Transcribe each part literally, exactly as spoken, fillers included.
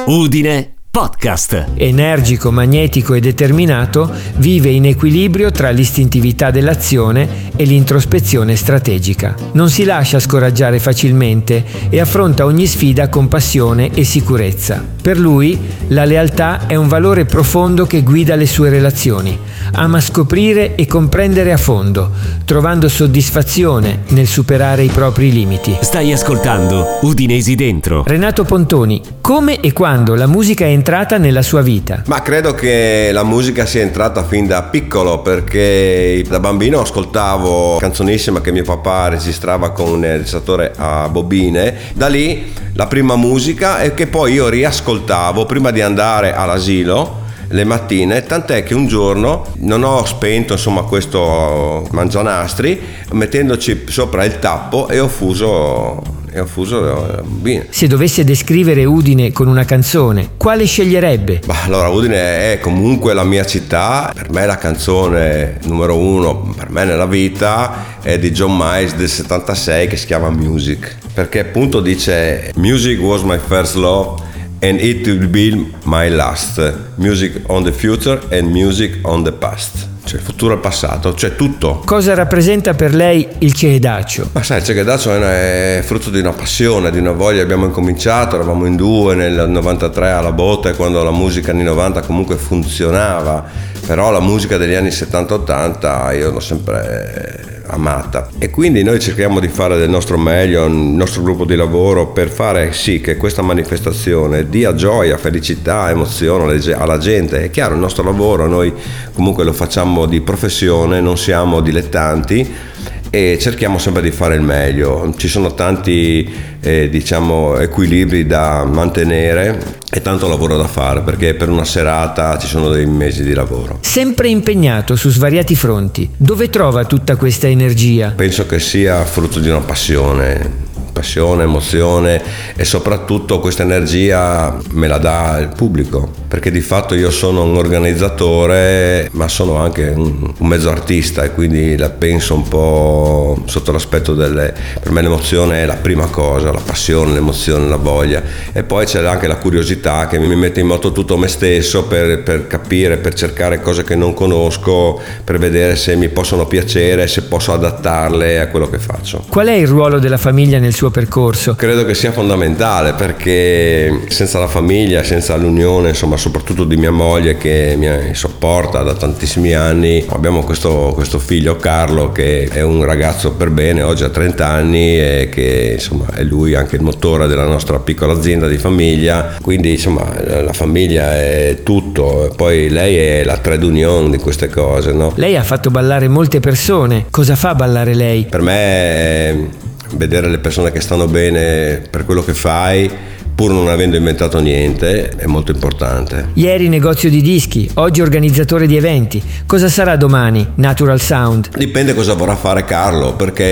Udine Podcast. Energico, magnetico e determinato, vive in equilibrio tra l'istintività dell'azione e l'introspezione strategica. Non si lascia scoraggiare facilmente e affronta ogni sfida con passione e sicurezza. Per lui, la lealtà è un valore profondo che guida le sue relazioni. Ama scoprire e comprendere a fondo, trovando soddisfazione nel superare i propri limiti. Stai ascoltando Udinesi Dentro. Renato Pontoni, come e quando la musica è entrata nella sua vita? Ma credo che la musica sia entrata fin da piccolo, perché da bambino ascoltavo canzonissima che mio papà registrava con un registratore a bobine. Da lì la prima musica è che poi io riascoltavo prima di andare all'asilo le mattine, tant'è che un giorno non ho spento insomma questo mangianastri mettendoci sopra il tappo e ho fuso e ho fuso la bobina. Se dovesse descrivere Udine con una canzone, quale sceglierebbe? Bah, allora Udine è comunque la mia città. Per me la canzone numero uno per me nella vita è di John Miles del settantasei, che si chiama Music, perché appunto dice Music was my first love and it will be my last. Music on the future and music on the past. Cioè il futuro e il passato, cioè tutto. Cosa rappresenta per lei il Cegedaccio? Ma sai, il Cegedaccio è, è frutto di una passione, di una voglia. Abbiamo incominciato, eravamo in due nel novantatré alla Botte, quando la musica anni novanta comunque funzionava, però la musica degli anni settanta ottanta io l'ho sempre amata, e quindi noi cerchiamo di fare del nostro meglio, il nostro gruppo di lavoro, per fare sì che questa manifestazione dia gioia, felicità, emozione alla gente. È chiaro, il nostro lavoro noi comunque lo facciamo di professione, non siamo dilettanti e cerchiamo sempre di fare il meglio. Ci sono tanti eh, diciamo equilibri da mantenere e tanto lavoro da fare, perché per una serata ci sono dei mesi di lavoro. Sempre impegnato su svariati fronti, dove trova tutta questa energia? Penso che sia frutto di una passione passione, emozione, e soprattutto questa energia me la dà il pubblico, perché di fatto io sono un organizzatore ma sono anche un, un mezzo artista, e quindi la penso un po' sotto l'aspetto delle, per me l'emozione è la prima cosa, la passione, l'emozione, la voglia, e poi c'è anche la curiosità che mi mette in moto tutto me stesso per, per capire, per cercare cose che non conosco, per vedere se mi possono piacere, se posso adattarle a quello che faccio. Qual è il ruolo della famiglia nel suo percorso? Credo che sia fondamentale, perché senza la famiglia, senza l'unione, insomma, soprattutto di mia moglie che mi sopporta da tantissimi anni, abbiamo questo, questo figlio Carlo che è un ragazzo per bene, oggi ha trenta anni, e che insomma è lui anche il motore della nostra piccola azienda di famiglia, quindi insomma la famiglia è tutto, e poi lei è la trade union di queste cose, no? Lei ha fatto ballare molte persone, cosa fa ballare lei? Per me è vedere le persone che stanno bene per quello che fai, pur non avendo inventato niente, è molto importante. Ieri negozio di dischi, oggi organizzatore di eventi. Cosa sarà domani Natural Sound? Dipende cosa vorrà fare Carlo, perché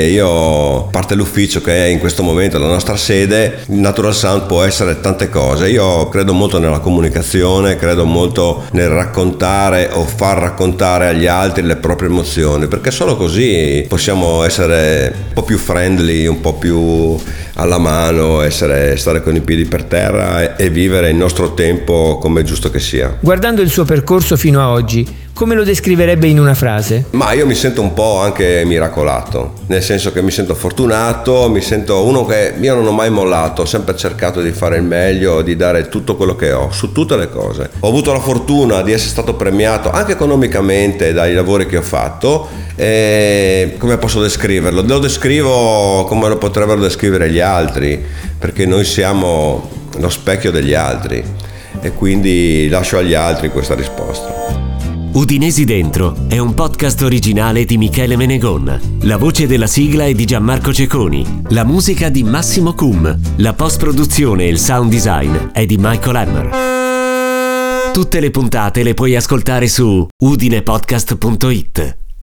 io, a parte l'ufficio che è in questo momento la nostra sede, Natural Sound può essere tante cose. Io credo molto nella comunicazione, credo molto nel raccontare o far raccontare agli altri le proprie emozioni, perché solo così possiamo essere un po' più friendly, un po' più alla mano, essere, stare con i piedi per terra e vivere il nostro tempo come è giusto che sia. Guardando il suo percorso fino a oggi, come lo descriverebbe in una frase? Ma io mi sento un po' anche miracolato, nel senso che mi sento fortunato, mi sento uno che io non ho mai mollato, ho sempre cercato di fare il meglio, di dare tutto quello che ho, su tutte le cose. Ho avuto la fortuna di essere stato premiato anche economicamente dai lavori che ho fatto, e come posso descriverlo? Lo descrivo come lo potrebbero descrivere gli altri, perché noi siamo lo specchio degli altri, e quindi lascio agli altri questa risposta. Udinesi Dentro è un podcast originale di Michele Menegon. La voce della sigla è di Gianmarco Cecconi. La musica di Massimo Cum. La post-produzione e il sound design è di Michael Hammer. Tutte le puntate le puoi ascoltare su udinepodcast punto it.